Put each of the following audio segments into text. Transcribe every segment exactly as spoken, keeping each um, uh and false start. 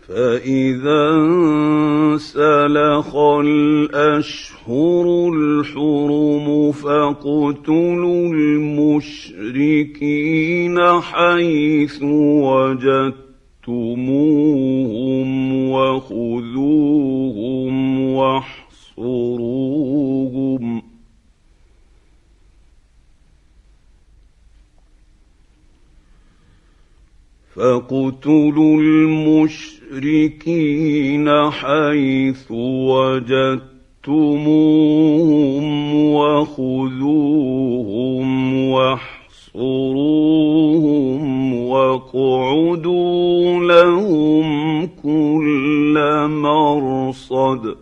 فإذا انسلخ الأشهر الحرم فاقتلوا المشركين حيث وجدتموهم وخذوهم واحصروهم فاقتلوا المشركين حيث وجدتموهم وخذوهم واحصروهم واقعدوا لهم كل مرصد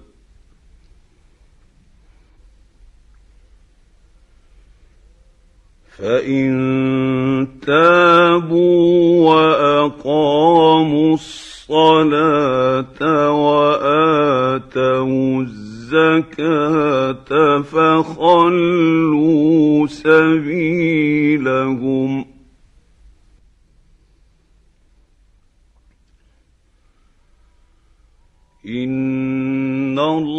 فإن تابوا وأقاموا الصلاة وآتوا الزكاة فخلوا سبيلهم إن الله